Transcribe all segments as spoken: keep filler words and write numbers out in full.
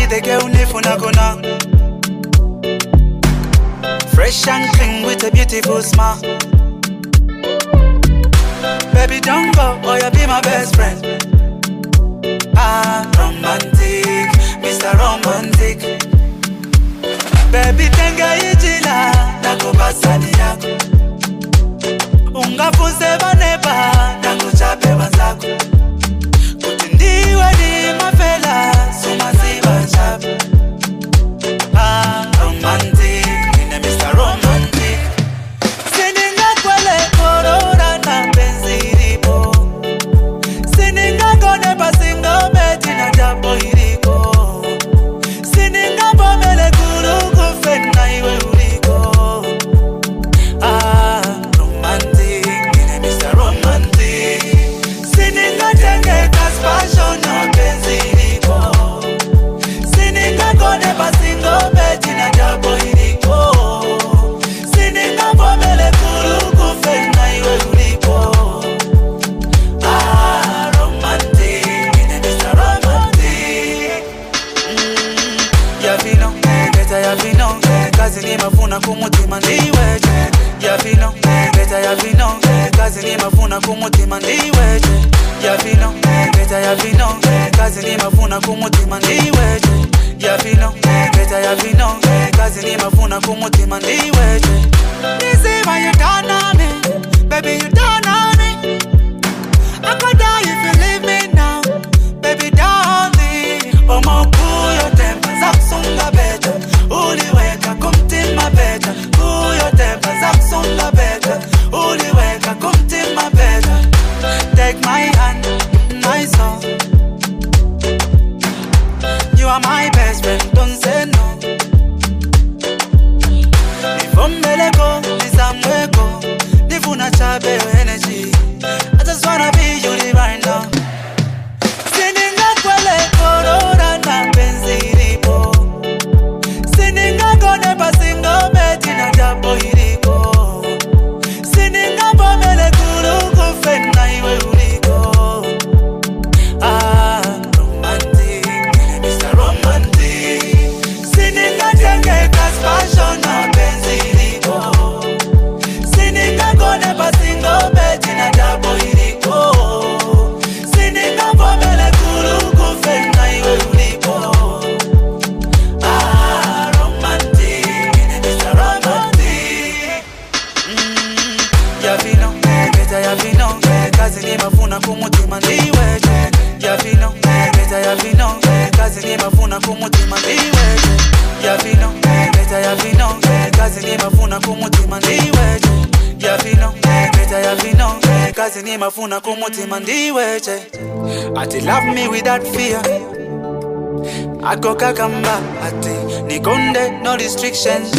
Ideke unifuna kona. Fresh and clean with a beautiful smile. Baby, don't go, or you'll be my best friend. Ah, romantic, Mister Romantic. Baby, tenga ijila, nako basani yako. Ungafunze baneba, nako chape wazako. Kutindiwe ni mafela, sumaziba chape. Ah, romantic, nine Mister Romantic. Sininga kwele korora na benziripo. Sininga kone pasinga beti na jabo iriko. Sininga pomele kuruku fena iwe uriko. Ah, romantic, nine Mister Romantic. Sininga tenge kas passion na benziripo. Sininga kone pasinga beti na jabo iriko. Sininga pomele kuruku fena iwe uriko. Ah, romantic, nine Mister Romantic. Mm, ya vino, beta ya vino, kazi ni mafuna kumutima ndiweje. Ya vino, beta ya vino, kazi ni mafuna kumutima ndiweje. Ya vino, beta ya vino, kazi ni mafuna kumutima ndiweje. Ya vino, beta ya vino, kazi ni mafuna kumutima ndiweje. Nizima you done on me, baby you done on me. I could die if you leave me now, baby darling. Omo kuyo tempa zaksunga beta, uliweka kumtima beta. Kuyo tempa zaksunga beta, uliweka kumtima beta. Take my hand, my soul. You are my best friend, don't say no. Nivombeleko, nizamweko, nifuna chabe your energy. I just wanna be you right now. Sininga kwele korora na benziripo. Sininga kone pasinga beti na jabo iriko. Sininga pomele kuruku fena iwe uriko. Ah, romantic, nine Mister Romantic. Sininga tenge kas passion na benziripo. Sininga kone pasinga beti na jabo iriko. Sininga pomele kuruku fena iwe uriko. Ah, romantic, nine Mister Romantic. Mm, ya vino, beta ya vino, kazi ni mafuna kumutima ndiweje. Ya vino, beta ya vino, kazi ni mafuna kumutima ndiweje. Ya vino, beta ya vino, kazi ni mafuna kumutima ndiweje. Ya vino, beta ya vino, kazi ni mafuna kumutima ndiweje. Ati love me without fear. Ako kakamba ati nikonde no restrictions.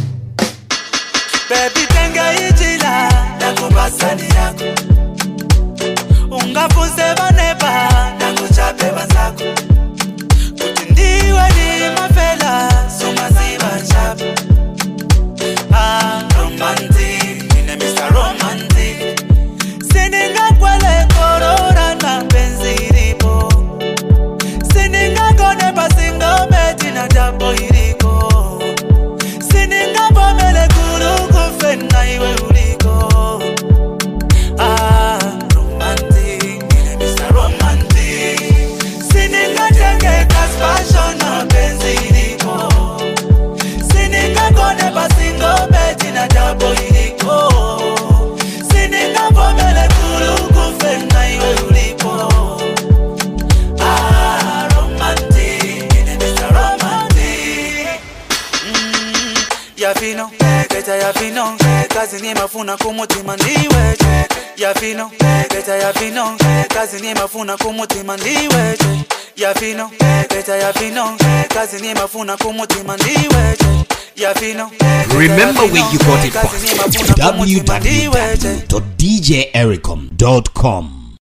Baby tenga ijila nako basani yako. Ungafunze baneba nako chape wazako. Kutindiwe ni mafela sumaziba chape. Ah, romantic, nine Mister Romantic. Sininga kwele korora na benziripo. Sininga kone pasinga beti na jabo iriko. Sininga pomele kuruku fena iwe uriko. Ah, romantic, nine Mister Romantic. Sininga tenge kas passion na benziripo. Sininga kone pasinga beti na jabo iriko. Sininga pomele kuruku fena iwe uriko. Ah, romantic, nine Mister Romantic. Mm, ya vino, beta ya vino, kazi ni mafuna kumutima ndiweje. Ya vino, beta ya vino, kazi ni mafuna kumutima ndiweje. Ya vino, beta ya vino, kazi ni mafuna kumutima ndiweje. Ya vino. Remember where you got it from. w w w dot d j ericom dot com